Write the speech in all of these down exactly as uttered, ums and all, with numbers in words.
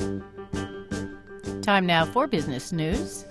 Time now for business news.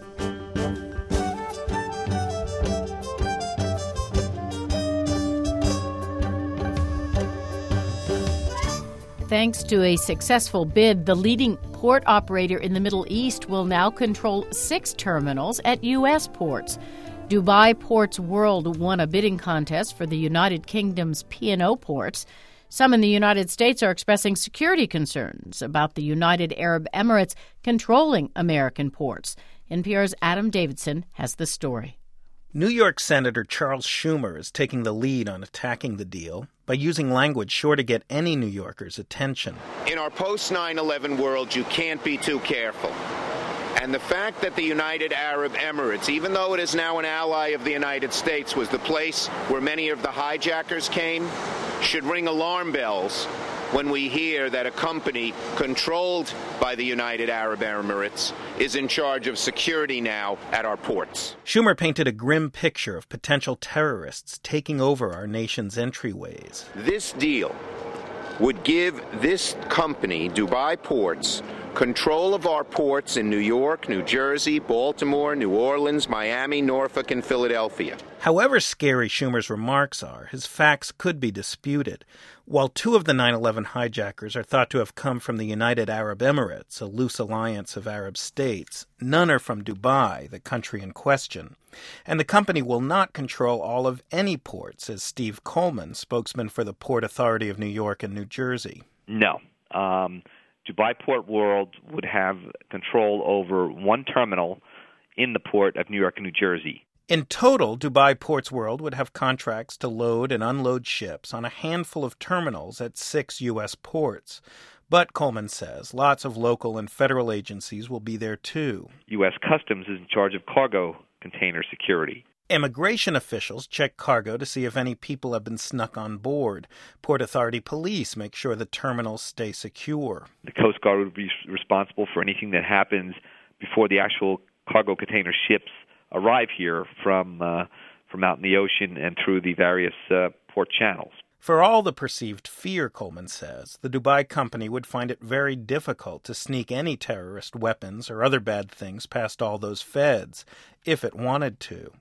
Thanks to a successful bid, the leading port operator in the Middle East will now control six terminals at U S ports. Dubai Ports World won a bidding contest for the United Kingdom's P and O ports. Some in the United States are expressing security concerns about the United Arab Emirates controlling American ports. N P R's Adam Davidson has the story. New York Senator Charles Schumer is taking the lead on attacking the deal by using language sure to get any New Yorker's attention. In our post nine eleven world, you can't be too careful. And the fact that the United Arab Emirates, even though it is now an ally of the United States, was the place where many of the hijackers came, should ring alarm bells when we hear that a company controlled by the United Arab Emirates is in charge of security now at our ports. Schumer painted a grim picture of potential terrorists taking over our nation's entryways. This deal would give this company, Dubai Ports, control of our ports in New York, New Jersey, Baltimore, New Orleans, Miami, Norfolk, and Philadelphia. However scary Schumer's remarks are, his facts could be disputed. While two of the nine eleven hijackers are thought to have come from the United Arab Emirates, a loose alliance of Arab states, none are from Dubai, the country in question. And the company will not control all of any ports, says Steve Coleman, spokesman for the Port Authority of New York and New Jersey. No. Um... Dubai Port World would have control over one terminal in the port of New York and New Jersey. In total, Dubai Ports World would have contracts to load and unload ships on a handful of terminals at six U S ports. But, Coleman says, lots of local and federal agencies will be there too. U S Customs is in charge of cargo container security. Immigration officials check cargo to see if any people have been snuck on board. Port Authority police make sure the terminals stay secure. The Coast Guard would be responsible for anything that happens before the actual cargo container ships arrive here from uh, from out in the ocean and through the various uh, port channels. For all the perceived fear, Coleman says, the Dubai company would find it very difficult to sneak any terrorist weapons or other bad things past all those feds, if it wanted to.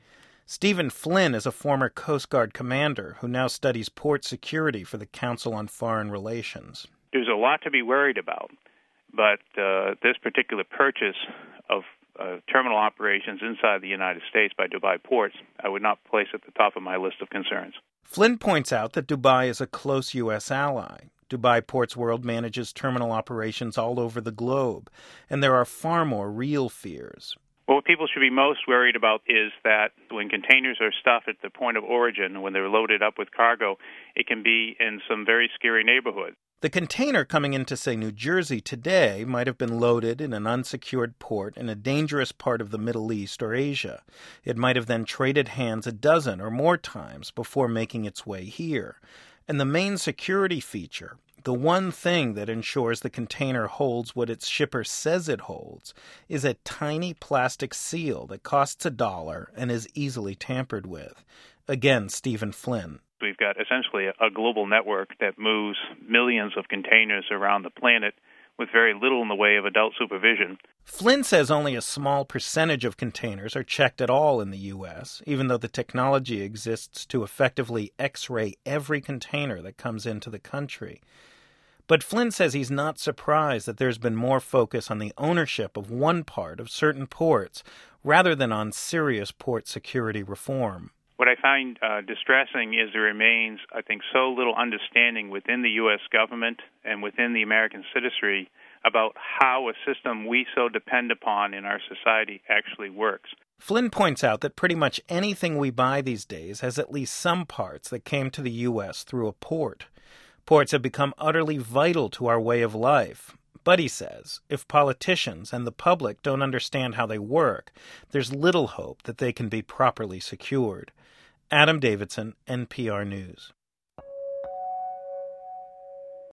Stephen Flynn is a former Coast Guard commander who now studies port security for the Council on Foreign Relations. There's a lot to be worried about, but uh, this particular purchase of uh, terminal operations inside the United States by Dubai Ports, I would not place at the top of my list of concerns. Flynn points out that Dubai is a close U S ally. Dubai Ports World manages terminal operations all over the globe, and there are far more real fears. Well, what people should be most worried about is that when containers are stuffed at the point of origin, when they're loaded up with cargo, it can be in some very scary neighborhoods. The container coming into, say, New Jersey today might have been loaded in an unsecured port in a dangerous part of the Middle East or Asia. It might have then traded hands a dozen or more times before making its way here. And the main security feature, the one thing that ensures the container holds what its shipper says it holds, is a tiny plastic seal that costs a dollar and is easily tampered with. Again, Stephen Flynn. We've got essentially a global network that moves millions of containers around the planet with very little in the way of adult supervision. Flynn says only a small percentage of containers are checked at all in the U S, even though the technology exists to effectively X-ray every container that comes into the country. But Flynn says he's not surprised that there's been more focus on the ownership of one part of certain ports rather than on serious port security reform. What I find uh, distressing is there remains, I think, so little understanding within the U S government and within the American citizenry about how a system we so depend upon in our society actually works. Flynn points out that pretty much anything we buy these days has at least some parts that came to the U S through a port. Ports have become utterly vital to our way of life. But, he says, if politicians and the public don't understand how they work, there's little hope that they can be properly secured. Adam Davidson, N P R News.